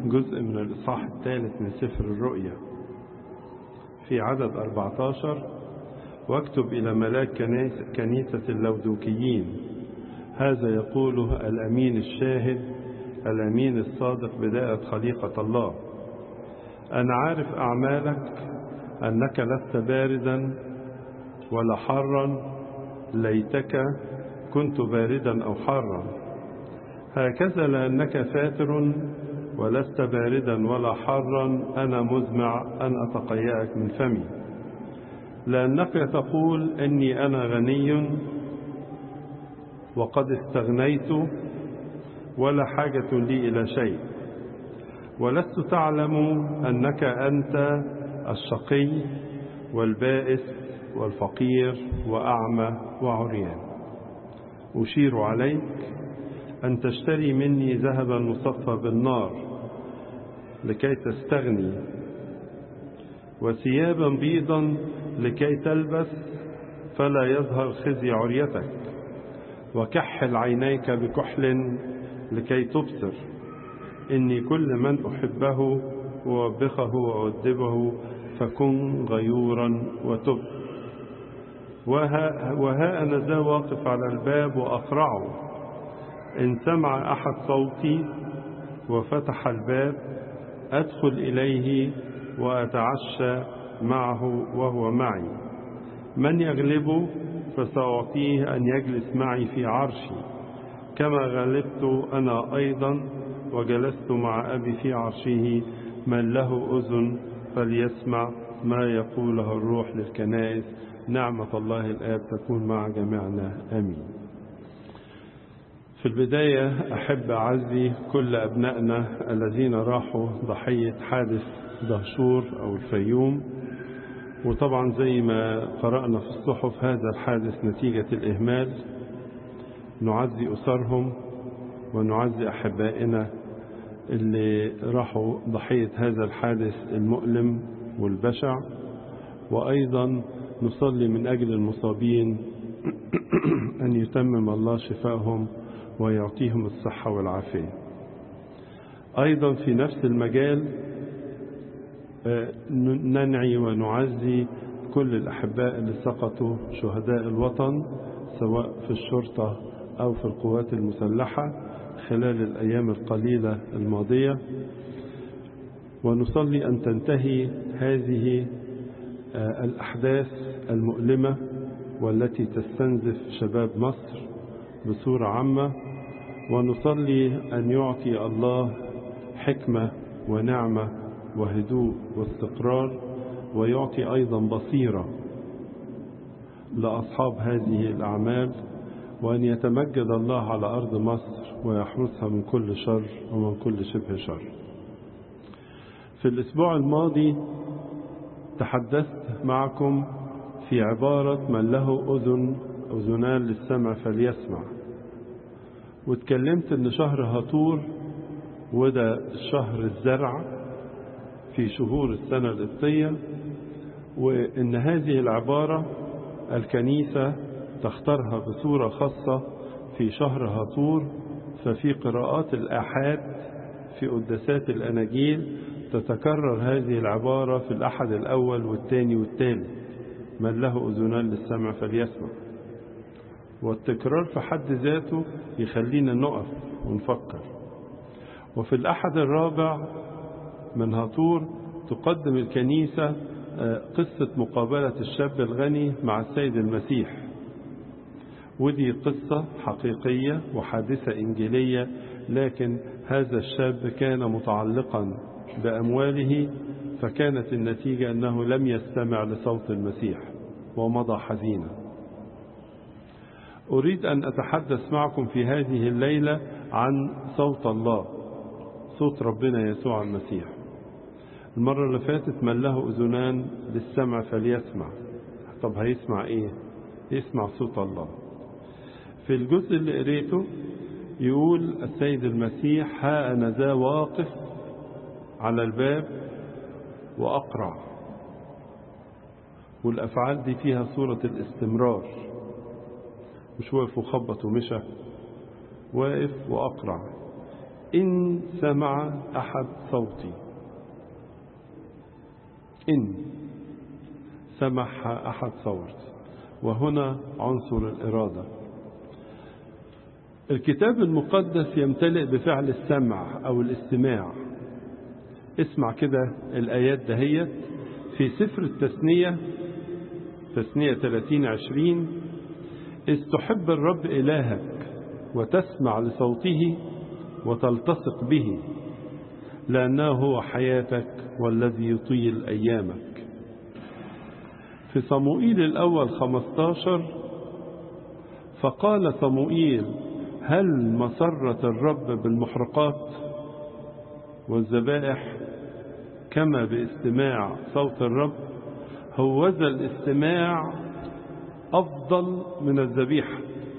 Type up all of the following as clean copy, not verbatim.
جزء من الإصحاح الثالث من سفر الرؤيا في عدد 14: واكتب إلى ملاك كنيسة اللودوكيين هذا يقوله الأمين الشاهد الأمين الصادق بداية خليقة الله. أنا عارف أعمالك أنك لست باردا ولا حارا، ليتك كنت باردا أو حارا. هكذا لأنك فاتر ولست باردا ولا حارا أنا مزمع أن أتقيأك من فمي. لأنك تقول إني أنا غني وقد استغنيت ولا حاجة لي إلى شيء، ولست تعلم أنك أنت الشقي والبائس والفقير وأعمى وعريان. أشير عليك أن تشتري مني ذهبا مصفى بالنار لكي تستغني، وثيابا بيضا لكي تلبس فلا يظهر خزي عريتك، وكحل عينيك بكحل لكي تبصر. إني كل من أحبه وأوبخه وأؤدبه فكن غيورا وتب. وها أنا ذا واقف على الباب وأقرعه، إن سمع أحد صوتي وفتح الباب أدخل إليه وأتعشى معه وهو معي. من يغلبه فسأعطيه أن يجلس معي في عرشي كما غلبت أنا أيضا وجلست مع أبي في عرشه. من له أذن فليسمع ما يقوله الروح للكنائس. نعمة الله الآب تكون مع جميعنا آمين. في البداية أحب أعزي كل أبنائنا الذين راحوا ضحية حادث دهشور أو الفيوم، وطبعا زي ما قرأنا في الصحف هذا الحادث نتيجة الإهمال. نعزي أسرهم ونعزي أحبائنا اللي راحوا ضحية هذا الحادث المؤلم والبشع، وأيضا نصلي من أجل المصابين أن يتمم الله شفاءهم ويعطيهم الصحة والعافية. أيضا في نفس المجال ننعي ونعزي كل الأحباء اللي سقطوا شهداء الوطن سواء في الشرطة أو في القوات المسلحة خلال الأيام القليلة الماضية، ونصلي أن تنتهي هذه الأحداث المؤلمة والتي تستنزف شباب مصر بصورة عامة، ونصلي أن يعطي الله حكمة ونعمة وهدوء واستقرار، ويعطي أيضا بصيرة لأصحاب هذه الأعمال، وأن يتمجد الله على أرض مصر ويحرسها من كل شر ومن كل شبه شر. في الأسبوع الماضي تحدثت معكم في عبارة من له أذنان للسمع فليسمع، واتكلمت أن شهر هطور وده شهر الزرع في شهور السنة القبطية، وأن هذه العبارة الكنيسة تختارها بصورة خاصة في شهر هطور. ففي قراءات الآحاد في قداسات الأناجيل تتكرر هذه العبارة في الأحد الأول والثاني والثالث: من له أذنان للسمع فليسمع. والتكرار في حد ذاته يخلينا نقف ونفكر. وفي الأحد الرابع من هطور تقدم الكنيسة قصة مقابلة الشاب الغني مع السيد المسيح، ودي قصة حقيقية وحادثة إنجيلية، لكن هذا الشاب كان متعلقا بأمواله، فكانت النتيجة أنه لم يستمع لصوت المسيح ومضى حزينا. أريد أن أتحدث معكم في هذه الليلة عن صوت الله، صوت ربنا يسوع المسيح. المرة اللي فاتت من له أذنان للسمع فليسمع. طب هيسمع إيه؟ يسمع صوت الله. في الجزء اللي قريته يقول السيد المسيح: ها أنا ذا واقف على الباب وأقرع. والأفعال دي فيها صورة الاستمرار، مش واقف وخبط ومشى، واقف وأقرع. إن سمع أحد صوتي. إن سمع أحد صوتي، وهنا عنصر الإرادة. الكتاب المقدس يمتلئ بفعل السمع أو الاستماع. اسمع كده الآيات دهيت في سفر التثنية، تثنية 30:20: إذ تحب الرب إلهك وتسمع لصوته وتلتصق به، لأنه هو حياتك والذي يطيل أيامك. في صموئيل الأول 15: فقال صموئيل: هل مسرت الرب بالمحرقات والذبائح كما باستماع صوت الرب؟ هوذا الاستماع أفضل من الذبيحة،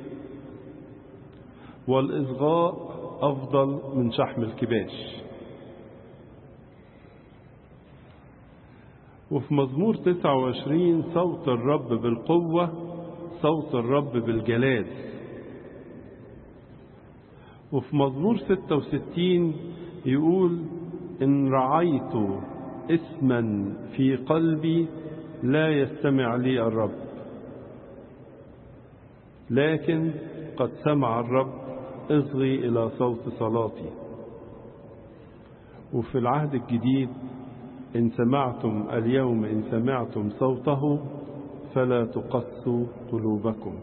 والإصغاء أفضل من شحم الكباش. وفي مزمور 29: صوت الرب بالقوة، صوت الرب بالجلال. وفي مزمور 66 يقول: إن رعيت اسما في قلبي لا يستمع لي الرب، لكن قد سمع الرب اصغي إلى صوت صلاتي. وفي العهد الجديد: إن سمعتم اليوم، إن سمعتم صوته فلا تقسوا قلوبكم.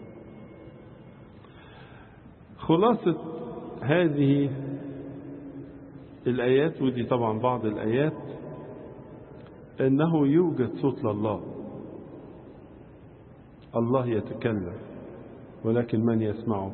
خلاصة هذه الآيات، ودي طبعا بعض الآيات، أنه يوجد صوت لله. الله يتكلم، ولكن من يسمعه؟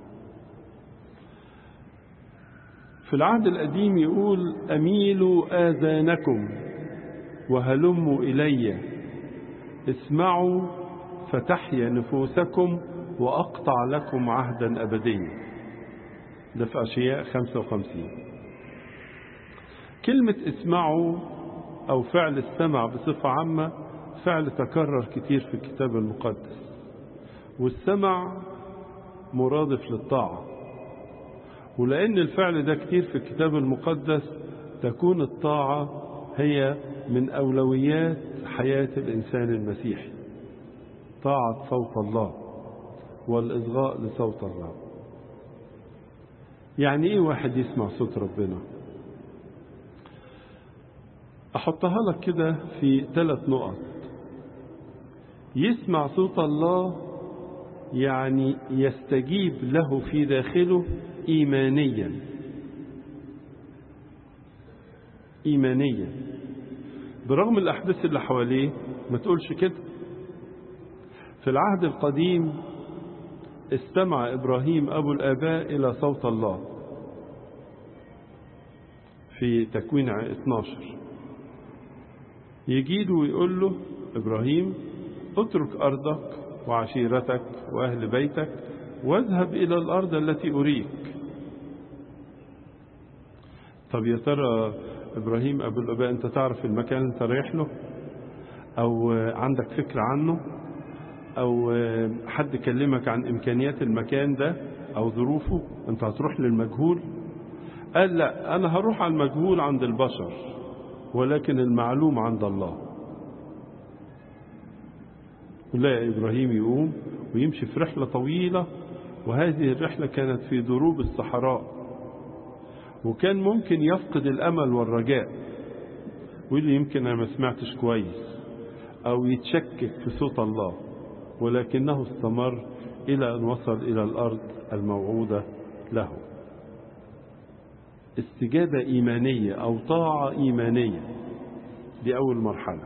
في العهد القديم يقول: أميلوا آذانكم وهلموا إلي، اسمعوا فتحيا نفوسكم وأقطع لكم عهدا أبديا. ده في أشعياء 55. كلمة اسمعوا أو فعل السمع بصفة عامة فعل تكرر كتير في الكتاب المقدس، والسمع مرادف للطاعة. ولأن الفعل ده كتير في الكتاب المقدس تكون الطاعة هي من أولويات حياة الإنسان المسيحي، طاعة صوت الله والإصغاء لصوت الله. يعني إيه واحد يسمع صوت ربنا؟ أحطها لك كده في 3 نقط. يسمع صوت الله يعني يستجيب له في داخله إيمانيا. برغم الأحداث اللي حواليه ما تقولش كده. في العهد القديم استمع إبراهيم أبو الآباء إلى صوت الله في تكوين 12. يجيله ويقول له: إبراهيم، اترك أرضك وعشيرتك وأهل بيتك واذهب إلى الأرض التي أريك. طب يا ترى إبراهيم أبو الآباء أنت تعرف المكان اللي أنت رايح له، أو عندك فكرة عنه، أو حد كلمك عن إمكانيات المكان ده أو ظروفه؟ أنت هتروح للمجهول؟ قال: لا، أنا هروح على المجهول عند البشر، ولكن المعلوم عند الله. ولا إبراهيم يقوم ويمشي في رحلة طويلة، وهذه الرحلة كانت في دروب الصحراء، وكان ممكن يفقد الأمل والرجاء ويقول يمكن أنا ما سمعتش كويس، أو يتشكك في صوت الله، ولكنه استمر إلى أن وصل إلى الأرض الموعودة له. استجابة إيمانية أو طاعة إيمانية، دي أول مرحلة.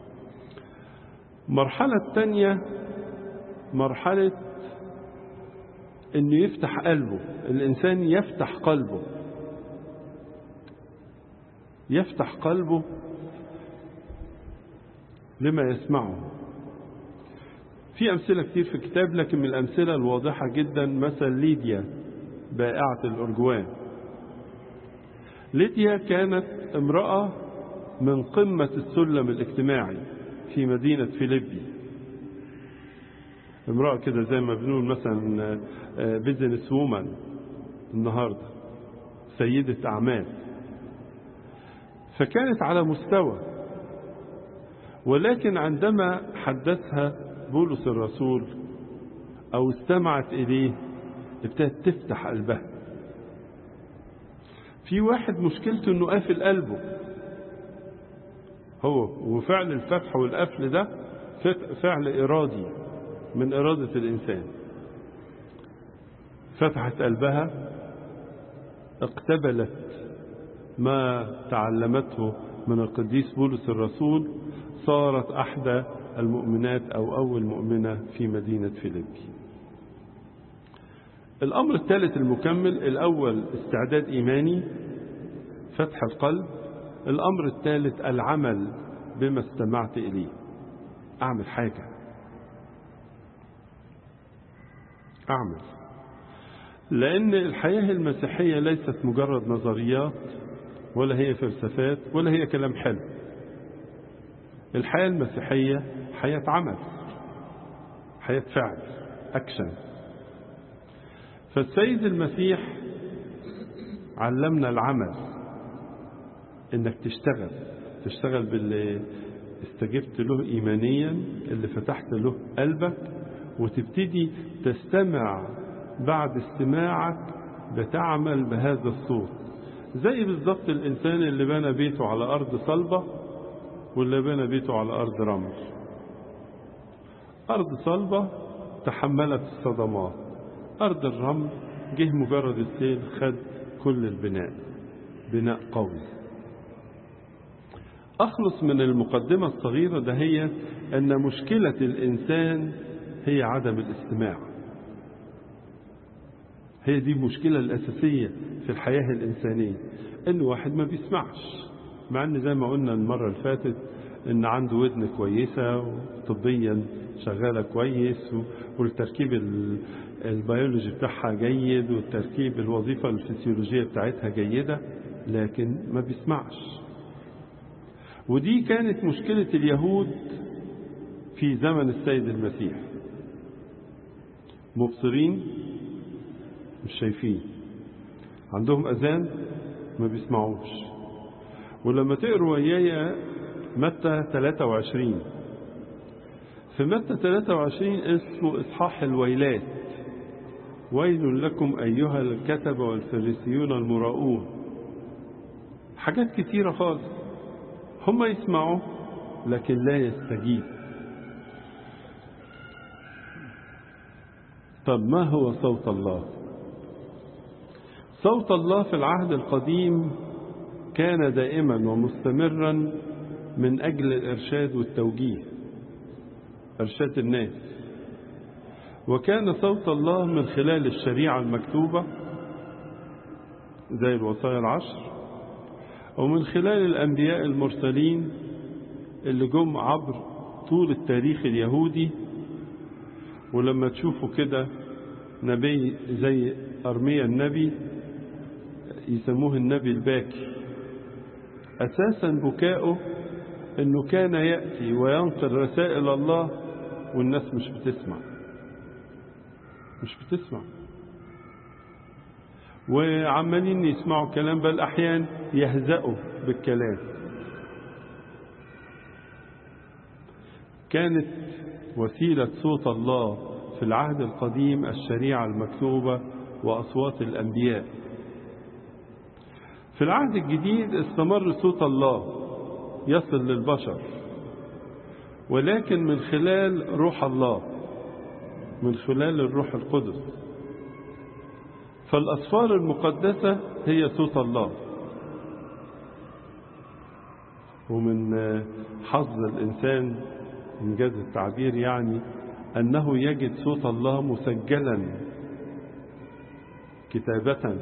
المرحلة الثانية مرحلة أنه يفتح قلبه. الإنسان يفتح قلبه لما يسمعه. في أمثلة كتير في الكتاب، لكن من الأمثلة الواضحة جدا مثل ليديا بائعة الأرجوان. ليديا كانت امرأة من قمة السلم الاجتماعي في مدينة فيليبي، امرأة كده زي ما بنقول مثلا بيزنس وومن النهاردة، سيدة أعمال، فكانت على مستوى. ولكن عندما حدثها بولس الرسول أو استمعت إليه ابتدت تفتح قلبها. في واحد مشكلته أنه قافل قلبه هو، وفعل الفتح والقفل ده فعل إرادي من إرادة الإنسان. فتحت قلبها، اقتبلت ما تعلمته من القديس بولس الرسول، صارت أحدى المؤمنات أو أول مؤمنة في مدينة فيليبي. الأمر الثالث المكمل، الأول استعداد إيماني، فتح القلب. الأمر الثالث العمل بما استمعت إليه، أعمل حاجة، أعمل. لأن الحياة المسيحية ليست مجرد نظريات ولا هي فلسفات ولا هي كلام حلو. الحياة المسيحية حياة عمل، حياة فعل، أكشن. فالسيد المسيح علمنا العمل، إنك تشتغل باللي استجبت له إيمانيا، اللي فتحت له قلبك، وتبتدي تستمع. بعد استماعك بتعمل بهذا الصوت، زي بالضبط الإنسان اللي بنى بيته على أرض صلبة واللي بنى بيته على أرض رمل. أرض صلبة تحملت الصدمات، أرض الرمل جه مجرد السيل خد كل البناء، بناء قوي. أخلص من المقدمة الصغيرة ده، هي أن مشكلة الإنسان هي عدم الاستماع. هي دي المشكلة الأساسية في الحياة الإنسانية، إن واحد ما بيسمعش، مع أن زي ما قلنا المرة اللي فاتت إن عنده ودن كويسة وطبيا شغالة كويس، والتركيب البيولوجي بتاعها جيد، والتركيب الوظيفة الفسيولوجية بتاعتها جيدة، لكن ما بيسمعش. ودي كانت مشكلة اليهود في زمن السيد المسيح، مبصرين مش شايفين، عندهم أذان ما بيسمعوش. ولما تقروا ويايا متى 23، في متى 23 اسمه إصحاح الويلات، ويل لكم أيها الكتبة والفريسيون المراؤون. حاجات كتيرة خالص، هم يسمعوا لكن لا يستجيب. طب ما هو صوت الله؟ صوت الله في العهد القديم كان دائما ومستمرا من أجل الإرشاد والتوجيه، إرشاد الناس. وكان صوت الله من خلال الشريعة المكتوبة زي الوصايا العشر، ومن خلال الأنبياء المرسلين اللي جم عبر طول التاريخ اليهودي. ولما تشوفوا كده نبي زي أرميا النبي يسموه النبي الباكي، أساسا بكاؤه أنه كان يأتي وينقل رسائل الله والناس مش بتسمع، وعمالين يسمعوا كلام، بل أحيان يهزأوا بالكلام. كانت وسيلة صوت الله في العهد القديم الشريعة المكتوبة وأصوات الأنبياء. في العهد الجديد استمر صوت الله يصل للبشر، ولكن من خلال روح الله، من خلال الروح القدس. فالأسفار المقدسة هي صوت الله. ومن حظ الإنسان إنجاز التعبير يعني أنه يجد صوت الله مسجلا كتابة،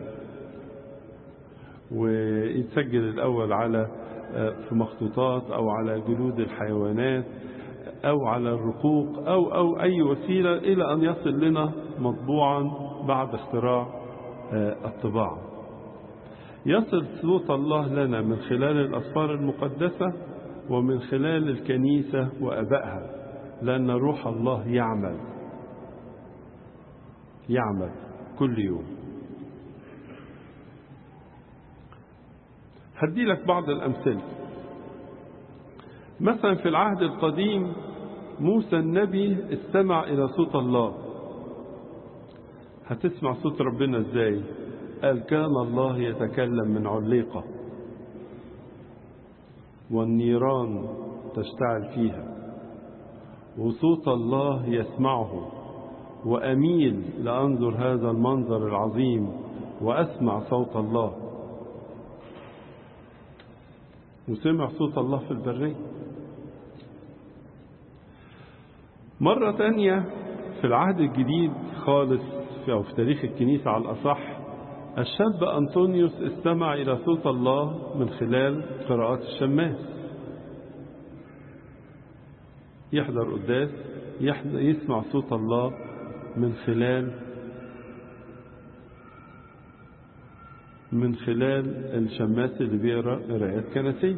ويتسجل الأول على في مخطوطات أو على جلود الحيوانات أو على الرقوق أو أي وسيلة، إلى أن يصل لنا مطبوعا بعد اختراع الطباعة. يصل صوت الله لنا من خلال الأسفار المقدسة ومن خلال الكنيسة وأبائها، لأن روح الله يعمل كل يوم. هدي لك بعض الأمثلة. مثلا في العهد القديم موسى النبي استمع إلى صوت الله. هتسمع صوت ربنا ازاي؟ قال كان الله يتكلم من عليقة والنيران تشتعل فيها، وصوت الله يسمعه، وأميل لأنظر هذا المنظر العظيم وأسمع صوت الله. وسمع صوت الله في البرية. مرة تانية في العهد الجديد خالص أو في تاريخ الكنيسة على الأصح، الشاب أنطونيوس استمع إلى صوت الله من خلال قراءات الشماس. يحضر قداس يسمع صوت الله من خلال الشماس اللي بيقرأ قراءات كنسية.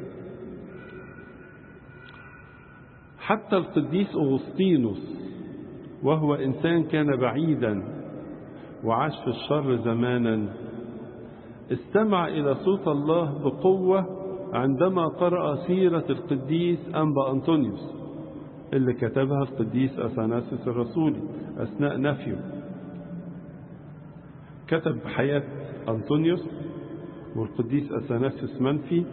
حتى القديس أغسطينوس وهو إنسان كان بعيدا وعاش في الشر زمانا، استمع إلى صوت الله بقوة عندما قرأ سيرة القديس أنبا أنطونيوس اللي كتبها القديس أثناسيوس الرسولي أثناء نفيه. كتب حياة أنطونيوس والقديس أثناسيوس منفي،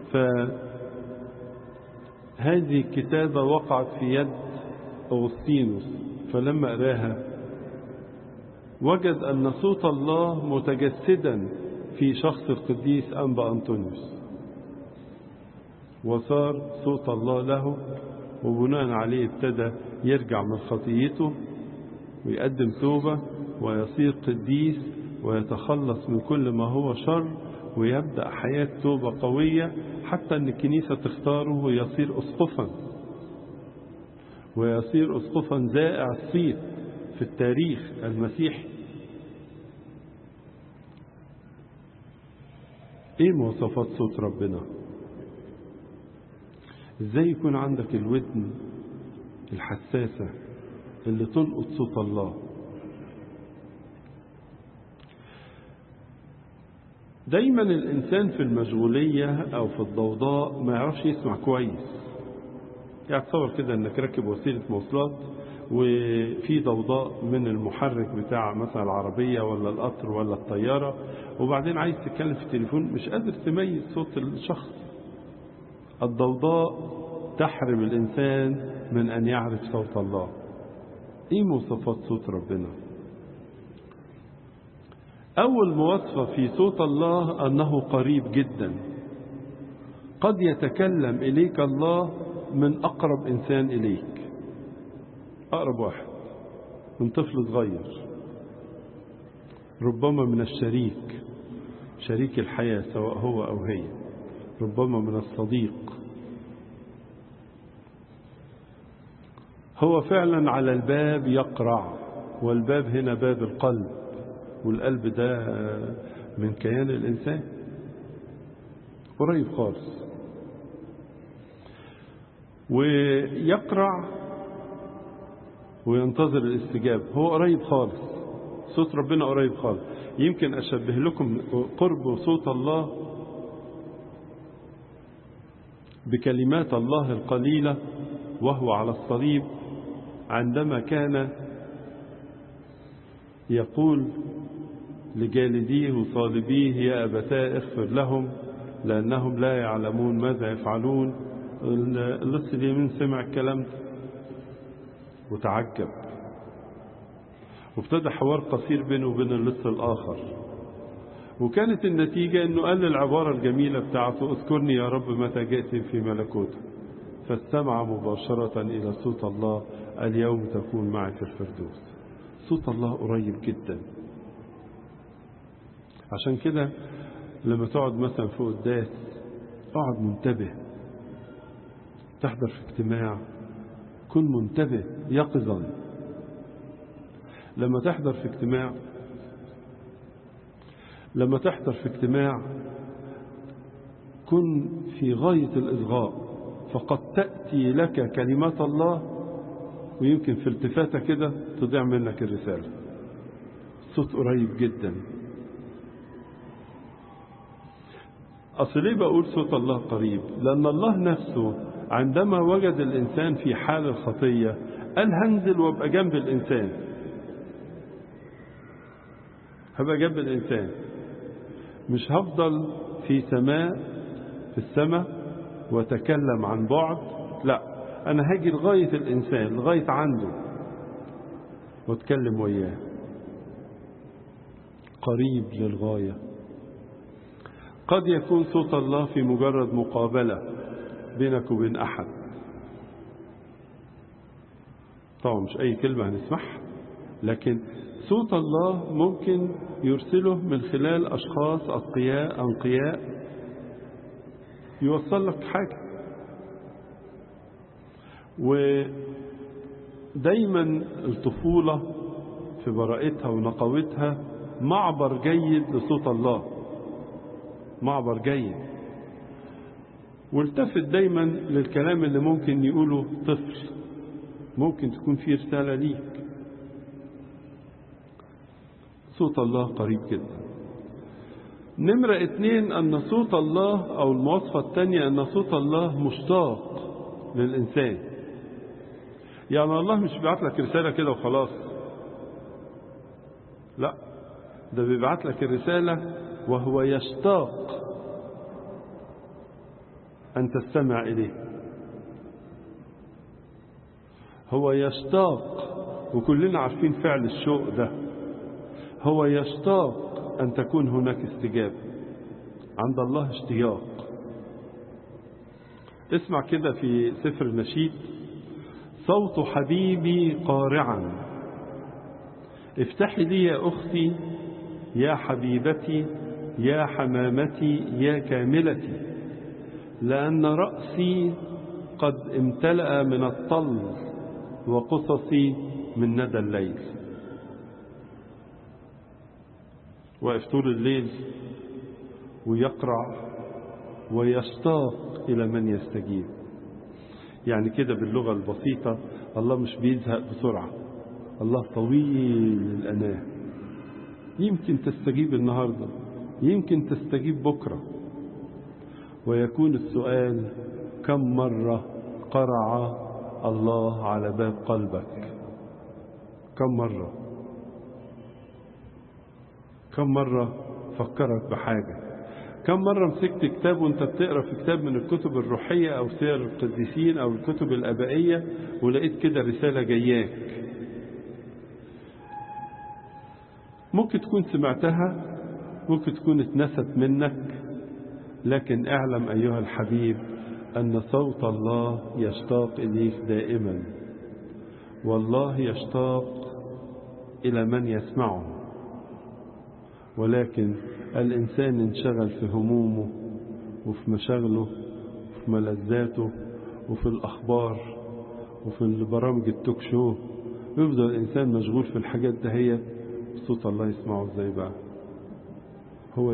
فهذه الكتابة وقعت في يد أغسطينوس، فلما قراها وجد أن صوت الله متجسدا في شخص القديس أنبا أنطونيوس، وصار صوت الله له، وبناء عليه ابتدى يرجع من خطيته ويقدم توبة ويصير قديس ويتخلص من كل ما هو شر، ويبدأ حياة توبة قوية حتى أن الكنيسة تختاره ويصير أسقفا زائع الصيت في التاريخ المسيحي. ايه مواصفات صوت ربنا؟ ازاي يكون عندك الودن الحساسة اللي تلقط صوت الله؟ دايما الإنسان في المشغولية أو في الضوضاء ما يعرفش يسمع كويس. يعني تصور كده أنك راكب وسيلة مواصلات وفي ضوضاء من المحرك بتاع مثلا العربية ولا القطر ولا الطيارة، وبعدين عايز تتكلم في التليفون مش قادر تميز صوت الشخص. الضوضاء تحرم الإنسان من أن يعرف صوت الله. إيه مواصفات صوت ربنا؟ أول مواصفة في صوت الله أنه قريب جدا. قد يتكلم إليك الله من أقرب إنسان إليك، أقرب واحد، من طفل صغير، ربما من الشريك، شريك الحياة سواء هو أو هي، ربما من الصديق. هو فعلا على الباب يقرع، والباب هنا باب القلب، والقلب ده من كيان الإنسان، قريب خالص، ويقرع وينتظر الاستجابة. هو قريب خالص، صوت ربنا قريب خالص. يمكن أشبه لكم قرب صوت الله بكلمات الله القليلة وهو على الصليب، عندما كان يقول لجالديه وصالبيه يا أبتاه اغفر لهم لأنهم لا يعلمون ماذا يفعلون. اللص اليمين سمع الكلام ده وتعجب، وابتدى حوار قصير بينه وبين اللص الآخر، وكانت النتيجة أنه قال العبارة الجميلة بتاعته اذكرني يا رب متى جئت في ملكوتك، فاستمع مباشرة إلى صوت الله اليوم تكون معي في الفردوس. صوت الله قريب جدا. عشان كده لما تقعد مثلا في قداس اقعد منتبه، تحضر في اجتماع كن منتبه يقظا. لما تحضر في اجتماع كن في غاية الإصغاء، فقد تأتي لك كلمات الله ويمكن في التفاتة كده تضيع منك الرسالة. صوت قريب جدا. أصل ليه بقول صوت الله قريب؟ لأن الله نفسه عندما وجد الإنسان في حال الخطية قال هنزل وابقى جنب الإنسان، هبقى جنب الإنسان، مش هفضل في السماء وتكلم عن بعد، لا، أنا هاجي لغاية الإنسان، لغاية عنده واتكلم وياه، قريب للغاية. قد يكون صوت الله في مجرد مقابلة بينك وبين أحد، طبعا مش أي كلمة هنسمعها، لكن صوت الله ممكن يرسله من خلال أشخاص أنقياء يوصل لك حاجة. ودايما الطفولة في براءتها ونقاوتها معبر جيد لصوت الله، معبر جيد. والتفت دايما للكلام اللي ممكن يقوله طفل، ممكن تكون فيه رسالة ليك. صوت الله قريب جدا. نمرة 2 أن صوت الله، أو المواصفة الثانية أن صوت الله مشتاق للإنسان. يعني الله مش بيبعت لك رسالة كده وخلاص، لا، ده بيبعت لك الرسالة وهو يشتاق أن تستمع إليه. هو يشتاق، وكلنا عارفين فعل الشوق ده. هو يشتاق أن تكون هناك استجابة. عند الله اشتياق. اسمع كده في سفر النشيد: صوت حبيبي قارعا، افتحي لي يا أختي يا حبيبتي يا حمامتي يا كاملتي، لأن رأسي قد امتلأ من الطل وقصصي من ندى الليل. واقف طول الليل ويقرع ويشتاق إلى من يستجيب. يعني كده باللغة البسيطة، الله مش بيزهق بسرعة، الله طويل الأناه. يمكن تستجيب النهاردة، يمكن تستجيب بكرة. ويكون السؤال: كم مرة قرع الله على باب قلبك؟ كم مرة؟ كم مرة فكرك بحاجة؟ كم مرة مسكت كتاب وانت بتقرأ في كتاب من الكتب الروحية أو سير القديسين أو الكتب الآبائية ولقيت كده رسالة جاياك؟ ممكن تكون سمعتها، ممكن تكون اتنست منك، لكن اعلم أيها الحبيب أن صوت الله يشتاق إليك دائما، والله يشتاق إلى من يسمعه. ولكن الإنسان انشغل في همومه وفي مشاغله وفي ملذاته وفي الأخبار وفي برامج التوك شو، يفضل الإنسان مشغول في الحاجات دهية. صوت الله يسمعه ازاي بقى؟ هو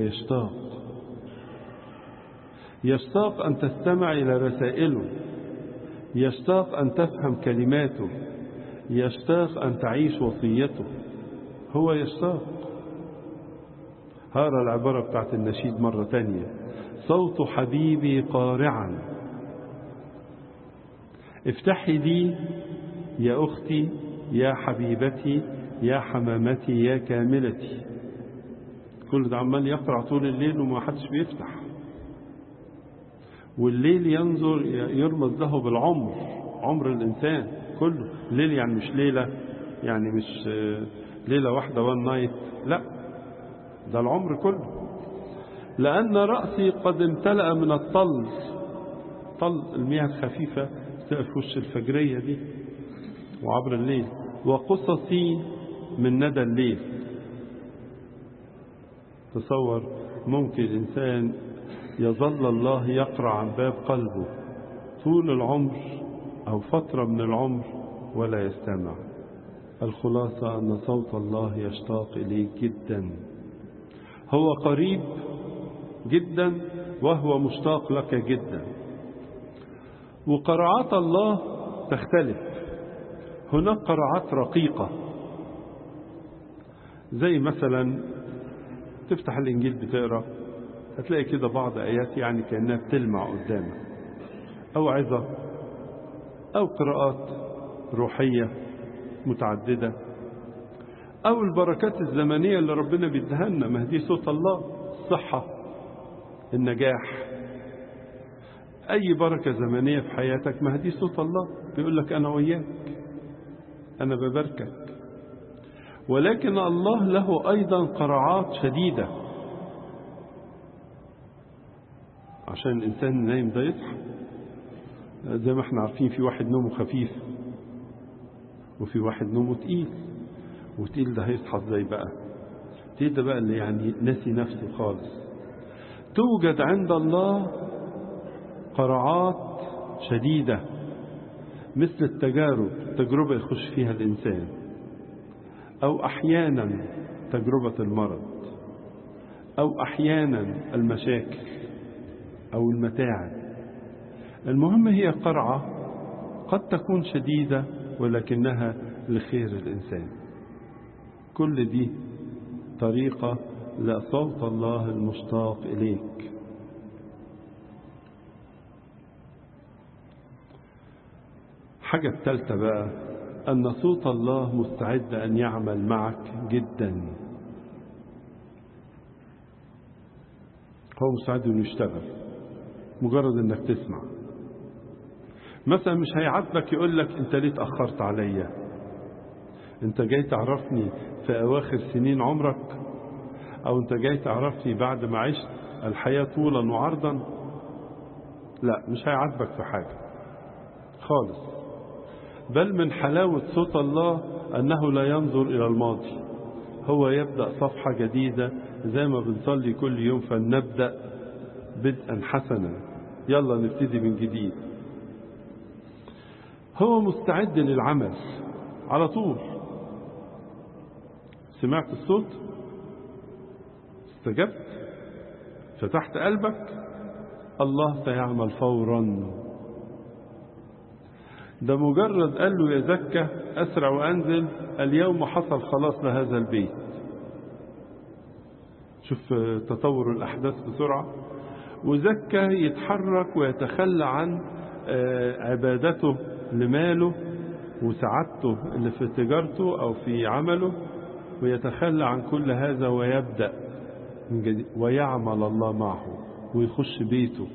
يشتاق أن تستمع إلى رسائله، يشتاق أن تفهم كلماته، يشتاق أن تعيش وصيته. هو يشتاق. هقرأ العبارة بتاعت النشيد مرة تانية: صوت حبيبي قارعا، افتحي لي يا أختي يا حبيبتي يا حمامتي يا كاملتي. كل ده عمال يقرع طول الليل وما حدش بيفتح. والليل يرمز له بالعمر، عمر الإنسان كله. الليل يعني مش ليلة، يعني مش ليلة واحدة وان نايت، لا، ده العمر كله. لأن رأسي قد امتلأ من الطل، طل المياه الخفيفة في وش الفجرية دي وعبر الليل، وقصصي من ندى الليل. تصور ممكن إنسان يظل الله يقرع عن باب قلبه طول العمر أو فترة من العمر ولا يستمع. الخلاصة أن صوت الله يشتاق إليك جدا. هو قريب جدا وهو مشتاق لك جدا. وقرعات الله تختلف. هناك قرعات رقيقة، زي مثلا تفتح الإنجيل بتقرأ هتلاقي كده بعض آيات يعني كأنها بتلمع قدامك، أو عظة، أو قراءات روحية متعددة، أو البركات الزمنية اللي ربنا بيديها لنا. ما دي صوت الله، الصحة، النجاح، أي بركة زمنية في حياتك ما دي صوت الله بيقول لك أنا وياك، أنا بباركك. ولكن الله له أيضا قرعات شديدة عشان الإنسان النايم ده يصحى. زي ما احنا عارفين في واحد نومه خفيف وفي واحد نومه تقيل، وتقيل ده هيصحى ازاي بقى؟ تقيل ده بقى اللي يعني ناسي نفسه خالص. توجد عند الله قرعات شديدة مثل التجارب، تجربة يخش فيها الإنسان، أو أحيانا تجربة المرض، أو أحيانا المشاكل أو المتاعب. المهم هي قرعة قد تكون شديدة ولكنها لخير الإنسان. كل دي طريقة لصوت الله المشتاق إليك. حاجة الثالثة بقى أن صوت الله مستعد أن يعمل معك جدا. هو مستعد أن يشتغل، مجرد أنك تسمع. مثلا مش هيعاتبك يقول لك أنت ليه تأخرت عليا، أنت جاي تعرفني في أواخر سنين عمرك، أو أنت جاي تعرفني بعد ما عشت الحياة طولا وعرضا. لا، مش هيعاتبك في حاجة خالص. بل من حلاوة صوت الله أنه لا ينظر إلى الماضي، هو يبدأ صفحة جديدة زي ما بنصلي كل يوم، فلنبدأ بدءا حسنا، يلا نبتدي من جديد. هو مستعد للعمل على طول. سمعت الصوت، استجبت، فتحت قلبك، الله سيعمل فورا. ده مجرد قال له يا زكا أسرع وأنزل، اليوم حصل خلاص لهذا البيت. شوف تطور الأحداث بسرعة. وزكا يتحرك ويتخلى عن عبادته لماله وسعادته اللي في تجارته أو في عمله، ويتخلى عن كل هذا ويبدأ من جديد، ويعمل الله معه ويخش بيته.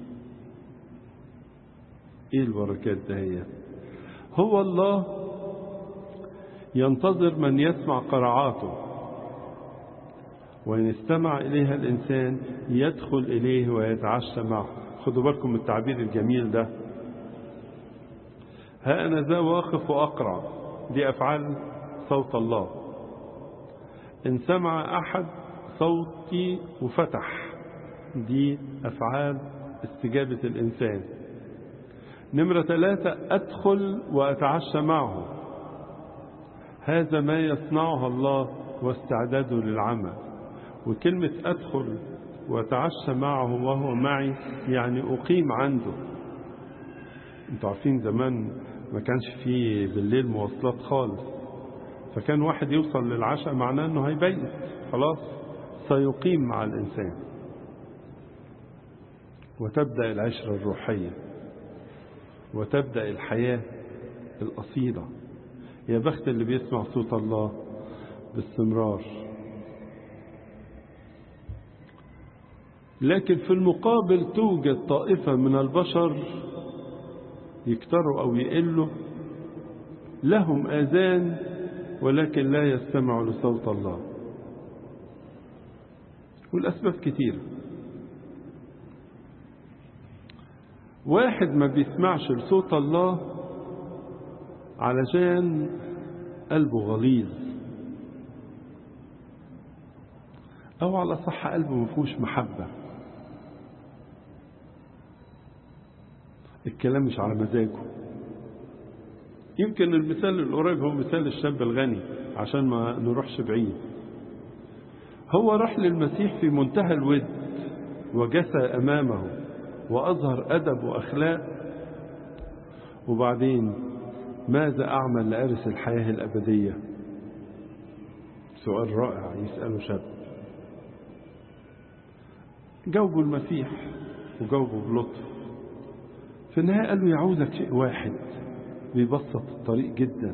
ايه البركات دهية؟ هو الله ينتظر من يسمع قرعاته، وإن استمع إليها الإنسان يدخل إليه ويتعشى معه. خدوا بالكم من التعبير الجميل ده، ها أنا ذا واقف وأقرع. دي أفعال صوت الله. إن سمع أحد صوتي وفتح، دي أفعال استجابة الإنسان. نمرة 3، أدخل وأتعشى معه. هذا ما يصنعها الله واستعداده للعمل. وكلمة أدخل وأتعشى معه وهو معي يعني أقيم عنده. انتوا عارفين زمان ما كانش فيه بالليل مواصلات خالص، فكان واحد يوصل للعشاء معناه أنه هيبيت خلاص، سيقيم مع الإنسان، وتبدأ العشرة الروحية، وتبدأ الحياة الأصيلة. يا بخت اللي بيسمع صوت الله باستمرار. لكن في المقابل توجد طائفة من البشر يكتروا أو يقلوا، لهم آذان ولكن لا يستمعوا لصوت الله. والأسباب كتير. واحد ما بيسمعش لصوت الله علشان قلبه غليظ، أو على صح قلبه مفهوش محبة، الكلام مش على مزاجه. يمكن المثال القريب هو مثال الشاب الغني عشان ما نروحش بعيد. هو راح للمسيح في منتهى الود وجثى أمامه وأظهر أدب وأخلاق، وبعدين ماذا أعمل لأرث الحياة الأبدية؟ سؤال رائع يسأله شاب. جاوبوا المسيح وجاوبوا بلطف. في النهاية قال له يعوزك شيء واحد بيبسط الطريق جدا: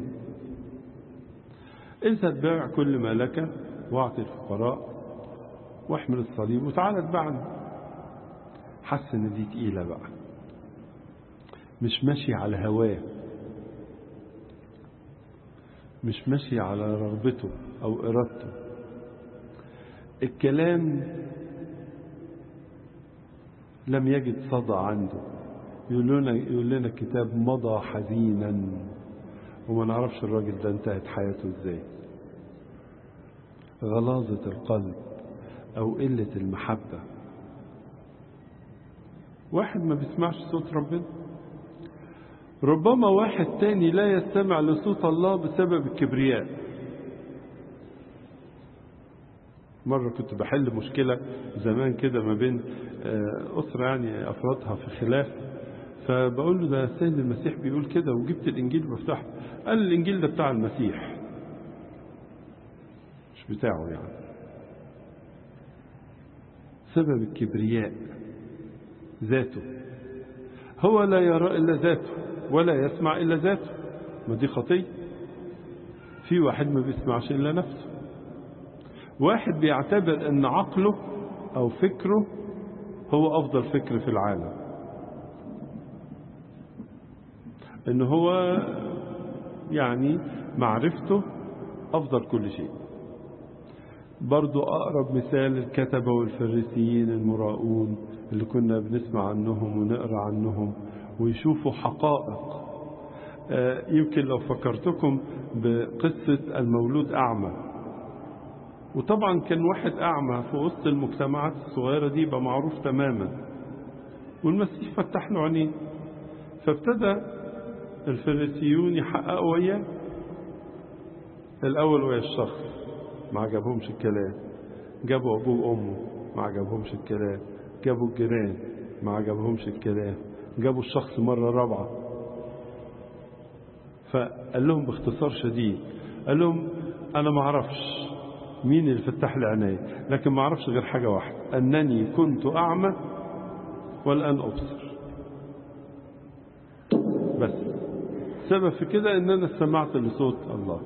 اذهب بيع كل ما لك واعطي الفقراء واحمل الصليب وتعالى اتبعني. حس ان دي تقيلة بقى، مش ماشي على هواه، مش ماشي على رغبته او ارادته. الكلام لم يجد صدى عنده. يقول لنا الكتاب مضى حزينا، وما نعرفش الراجل ده انتهت حياته ازاي. غلاظة القلب او قلة المحبة. واحد ما بيسمعش صوت ربنا. ربما واحد تاني لا يستمع لصوت الله بسبب الكبرياء. مرة كنت بحل مشكلة زمان كده ما بين أسرة يعني أفرادها في خلاف، فبقول له ده السيد المسيح بيقول كده، وجبت الإنجيل وبفتحه. قال الإنجيل ده بتاع المسيح مش بتاعه يعني. سبب الكبرياء ذاته. هو لا يرى إلا ذاته ولا يسمع إلا ذاته. ما دي خطية. في واحد ما بيسمعش إلا نفسه. واحد بيعتبر أن عقله أو فكره هو أفضل فكر في العالم، أن هو يعني معرفته أفضل كل شيء. برضو أقرب مثال الكتبة والفريسيين المراؤون اللي كنا بنسمع عنهم ونقرأ عنهم ويشوفوا حقائق. يمكن لو فكرتكم بقصة المولود أعمى، وطبعا كان واحد أعمى في وسط المجتمعات الصغيرة دي يبقى معروف تماما، والمسيح فتح له عينيه، فابتدى الفريسيون يحققوا وياه. الأول ويا الشخص ما عجبهمش الكلام، جابوا أبوه وأمه ما عجبهمش الكلام، جابوا الجيران ما عجبهمش الكلام، جابوا الشخص مرة رابعة. فقال لهم باختصار شديد، قال لهم أنا ما أعرفش مين اللي فتح لي عيني، لكن ما أعرفش غير حاجة واحدة: أنني كنت أعمى والآن أبصر. بس سبب في كده أن أنا سمعت لصوت الله.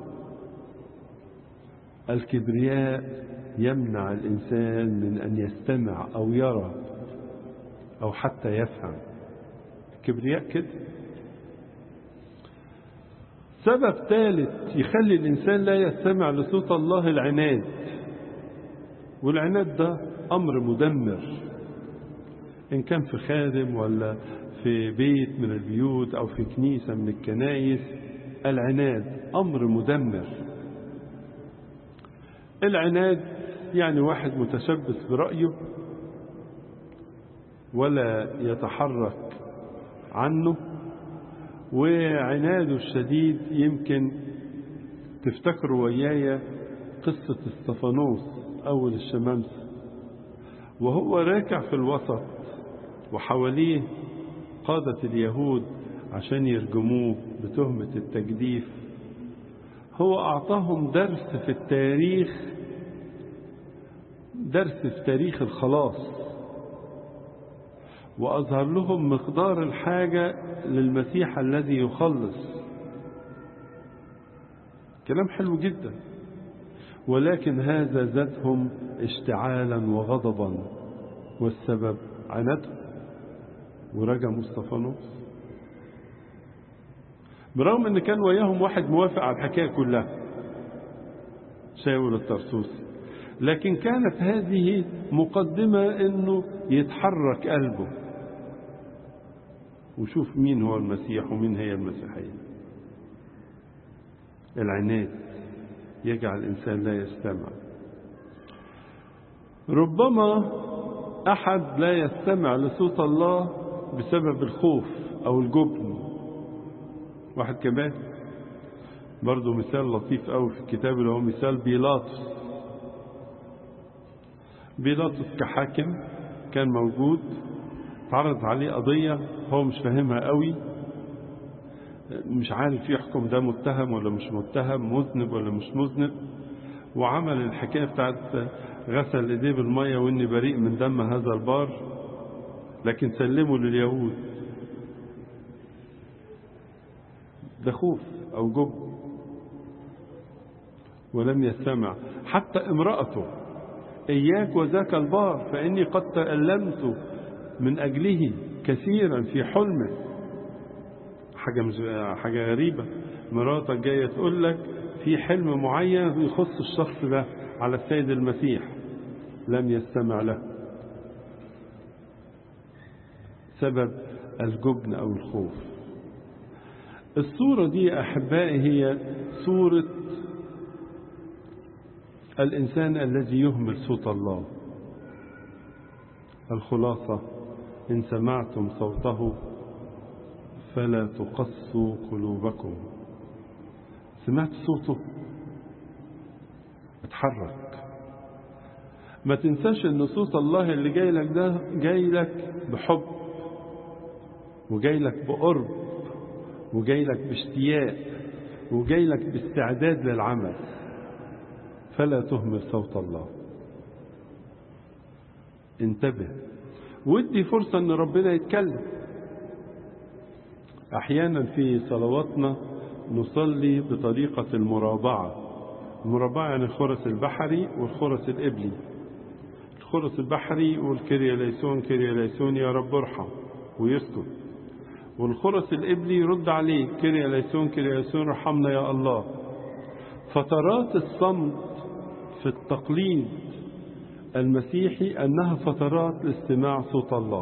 الكبرياء يمنع الإنسان من أن يستمع أو يرى أو حتى يفهم. الكبرياء كده. سبب ثالث يخلي الإنسان لا يستمع لصوت الله: العناد. والعناد ده أمر مدمر، إن كان في خادم ولا في بيت من البيوت أو في كنيسة من الكنائس. العناد أمر مدمر. العناد يعني واحد متشبث برأيه ولا يتحرك عنه، وعناده الشديد يمكن تفتكروا ويايا قصة استفانوس أول الشمامسة، وهو راكع في الوسط وحواليه قادة اليهود عشان يرجموه بتهمة التجديف. هو أعطاهم درس في التاريخ، درس في تاريخ الخلاص، وأظهر لهم مقدار الحاجة للمسيح الذي يخلص. كلام حلو جدا، ولكن هذا زادهم اشتعالا وغضبا، والسبب عنادهم ورجموا استفانوس، برغم ان كان وياهم واحد موافق على الحكاية كلها، شاول الطرسوسي، لكن كانت هذه مقدمة انه يتحرك قلبه وشوف مين هو المسيح ومين هي المسيحية. العناد يجعل الإنسان لا يستمع. ربما أحد لا يستمع لصوت الله بسبب الخوف أو الجبن. واحد كمان برضو مثال لطيف قوي في الكتاب اللي هو مثال بيلاطس. بيلاطس كحاكم كان موجود، تعرض عليه قضية هو مش فاهمها قوي، مش عارف يحكم ده متهم ولا مش متهم، مذنب ولا مش مذنب، وعمل الحكاية بتاعت غسل ايديه بالمية واني بريء من دم هذا البار، لكن سلمه لليهود. ده خوف او جب، ولم يستمع. حتى امرأته: إياك وذاك البار فإني قد تألمت من أجله كثيرا في حلمه. حاجة غريبة، مراتك جاية تقول لك في حلم معين يخص الشخص ده على السيد المسيح. لم يستمع له. سبب الجبن أو الخوف. الصورة دي أحبائي هي صورة الإنسان الذي يهمل صوت الله. الخلاصة: إن سمعتم صوته فلا تقسوا قلوبكم. سمعت صوته؟ اتحرك. ما تنساش ان صوت الله اللي جاي لك ده جاي لك بحب، وجاي لك بقرب، وجاي لك باشتياق، وجاي لك باستعداد للعمل. فلا تهمل صوت الله. انتبه ودي فرصة ان ربنا يتكلم. احيانا في صلواتنا نصلي بطريقة المرابعة. المرابعة يعني الخرس البحري والخرس الإبلي. الخرس البحري يقول كيريا ليسون كيريا ليسون يا رب ارحم ويسكت، والخرس الإبلي يرد عليه كيريا ليسون كيريا ليسون ارحمنا يا الله. فترات الصمت في التقليد المسيحي أنها فترات لاستماع صوت الله.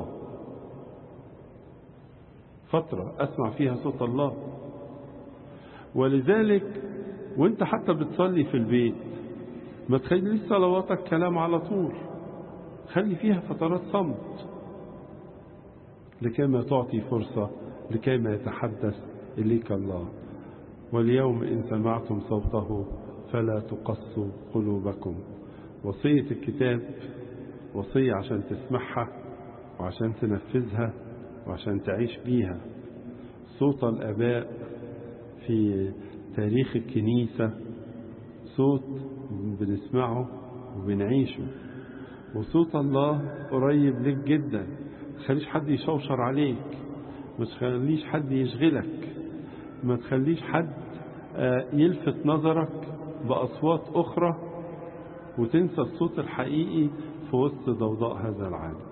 فترة أسمع فيها صوت الله. ولذلك وانت حتى بتصلي في البيت ما تخليش صلواتك كلام على طول، خلي فيها فترات صمت لكيما تعطي فرصة لكيما يتحدث إليك الله. واليوم إن سمعتم صوته فلا تقسوا قلوبكم. وصية الكتاب وصية عشان تسمعها وعشان تنفذها وعشان تعيش بيها. صوت الآباء في تاريخ الكنيسة صوت بنسمعه وبنعيشه، وصوت الله قريب لك جدا. ما تخليش حد يشوشر عليك، ما تخليش حد يشغلك، ما تخليش حد يلفت نظرك بأصوات أخرى وتنسى الصوت الحقيقي في وسط ضوضاء هذا العالم.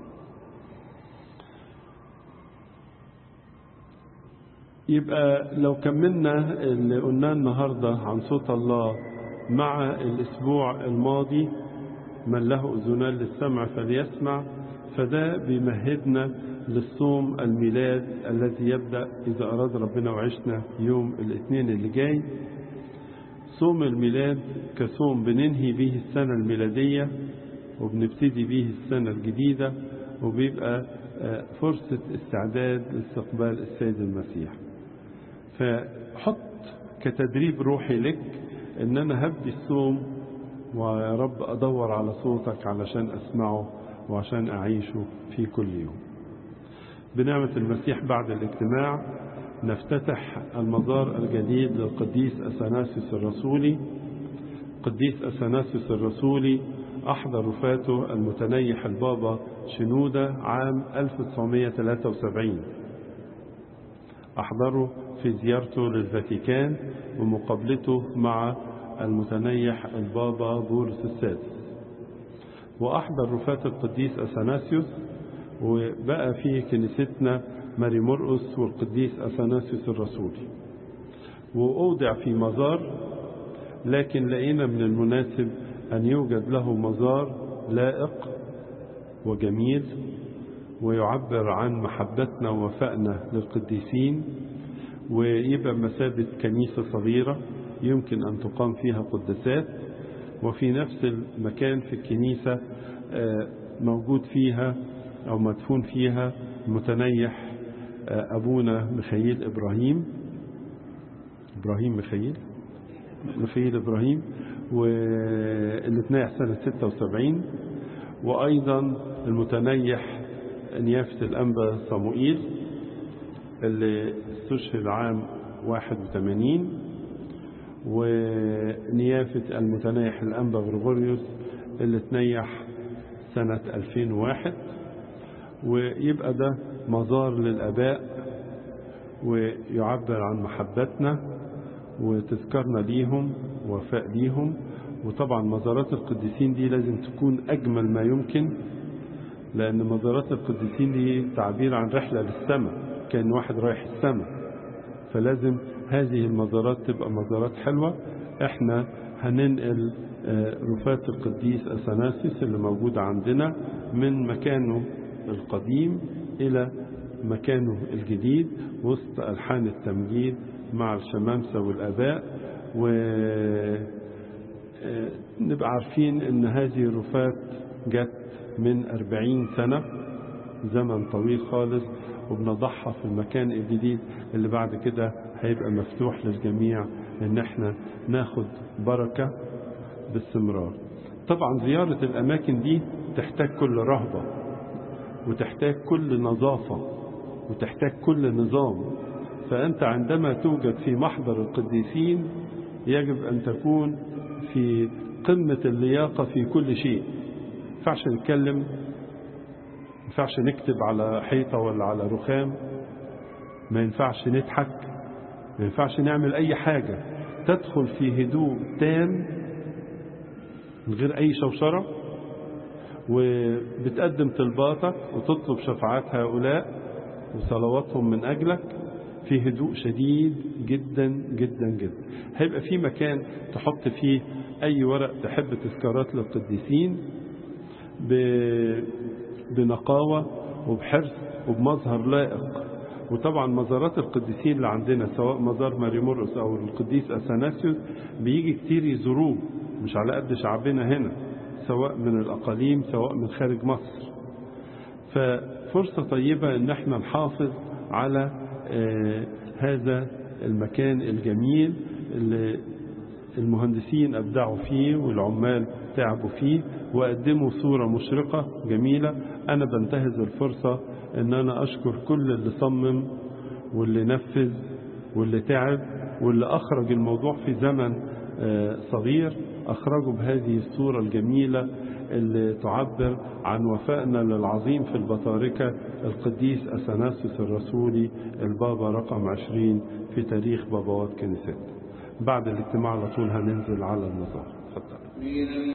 يبقى لو كملنا اللي قلناه النهاردة عن صوت الله مع الأسبوع الماضي من له أذنان للسمع فليسمع، فده بيمهدنا للصوم الميلاد الذي يبدأ إذا أراد ربنا وعشنا يوم الاثنين اللي جاي. صوم الميلاد كصوم بننهي به السنة الميلادية وبنبتدي به السنة الجديدة، وبيبقى فرصة استعداد لاستقبال السيد المسيح. فحط كتدريب روحي لك ان انا هبدي الصوم ويا رب ادور على صوتك علشان اسمعه وعشان اعيشه في كل يوم. بنعمة المسيح بعد الاجتماع نفتتح المزار الجديد للقديس أثناسيوس الرسولي. قديس أثناسيوس الرسولي أحضر وفاته المتنيح البابا شنودة عام 1973. أحضره في زيارته للفاتيكان ومقابلته مع المتنيح البابا بولس السادس. وأحضر وفاة القديس أثناسيوس، وبقى في كنيستنا ماري مرقس والقديس أثناسيوس الرسولي، وأوضع في مزار. لكن لقينا من المناسب أن يوجد له مزار لائق وجميل ويعبر عن محبتنا ووفائنا للقديسين، ويبقى مثابة كنيسة صغيرة يمكن أن تقام فيها قداسات. وفي نفس المكان في الكنيسة موجود فيها أو مدفون فيها متنيح أبونا ميخائيل إبراهيم إبراهيم واللي اتنيح سنة 76. وأيضا المتنيح نيافة الأنبا صموئيل اللي استشهد عام 81، ونيافة المتنيح الأنبا غريغوريوس اللي تنيح سنة 2001، ويبقى ده مزار للآباء ويعبر عن محبتنا وتذكرنا ليهم ووفاء ليهم. وطبعا مزارات القديسين دي لازم تكون أجمل ما يمكن، لأن مزارات القديسين دي تعبير عن رحلة للسماء، كان واحد رايح السماء، فلازم هذه المزارات تبقى مزارات حلوة. احنا هننقل رفاة القديس أثناسيوس اللي موجودة عندنا من مكانه القديم إلى مكانه الجديد وسط ألحان التمجيد مع الشمامسة والآباء، ونبقى عارفين ان هذه الرفات جت من 40 سنة، زمن طويل خالص، وبنضعها في المكان الجديد اللي بعد كده هيبقى مفتوح للجميع ان احنا ناخد بركة باستمرار. طبعا زيارة الاماكن دي تحتاج كل رهبة، وتحتاج كل نظافة، وتحتاج كل نظام. فأنت عندما توجد في محضر القديسين يجب أن تكون في قمة اللياقة في كل شيء. ما ينفعش نتكلم، ما ينفعش نكتب على حيطة ولا على رخام، ما ينفعش نضحك، ما ينفعش نعمل أي حاجة. تدخل في هدوء تام من غير أي شوشرة، وبتقدم طلباتك وتطلب شفاعات هؤلاء وصلواتهم من أجلك في هدوء شديد جدا جدا جدا. هيبقى في مكان تحط فيه أي ورق تحب تذكارات للقديسين بنقاوة وبحرص وبمظهر لائق. وطبعا مزارات القديسين اللي عندنا سواء مزار ماري مرقس أو القديس أثناسيوس بيجي كتير يزوروه، مش على قد شعبنا هنا، سواء من الأقاليم سواء من خارج مصر. ففرصة طيبة ان احنا نحافظ على هذا المكان الجميل اللي المهندسين أبدعوا فيه والعمال تعبوا فيه وقدموا صورة مشرقة جميلة. أنا بنتهز الفرصة ان أنا أشكر كل اللي صمم واللي نفذ واللي تعب واللي أخرج الموضوع في زمن صغير، أخرجوا بهذه الصورة الجميلة اللي تعبر عن وفائنا للعظيم في البطاركة القديس أثناسيوس الرسولي البابا رقم 20 في تاريخ بابوات كنيستنا. بعد الاجتماع على طول هننزل على المزار. اتفضل.